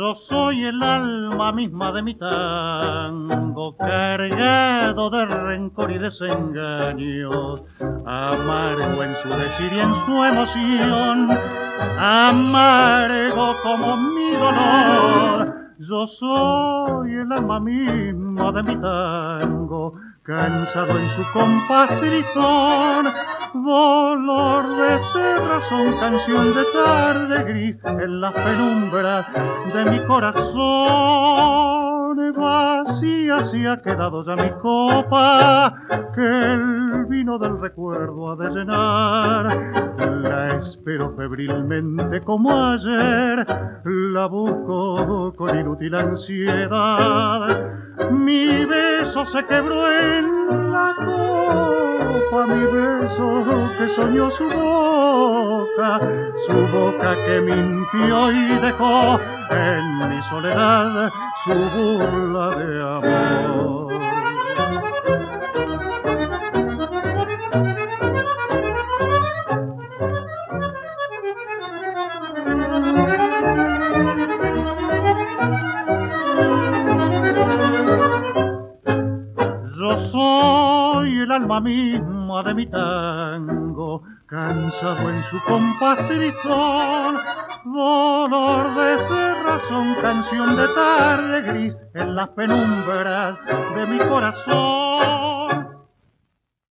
Yo soy el alma misma de mi tango, cargado de rencor y desengaños, amargo en su decir y en su emoción, amargo como mi dolor. Yo soy el alma misma de mi tango, cansado en su compás tristón, dolor de cerrazón, canción de tarde gris en las penumbras de mi corazón. Vacía se ha quedado ya mi copa, que el vino del recuerdo ha de llenar. La espero febrilmente como ayer, la busco con inútil ansiedad. Mi beso se quebró en la copa, mi beso que soñó su boca que mintió y dejó en mi soledad su burla de amor. Yo soy el alma misma de mi tango, cansado en su compás tristón, dolor de cerrazón, canción de tarde gris en las penumbras de mi corazón.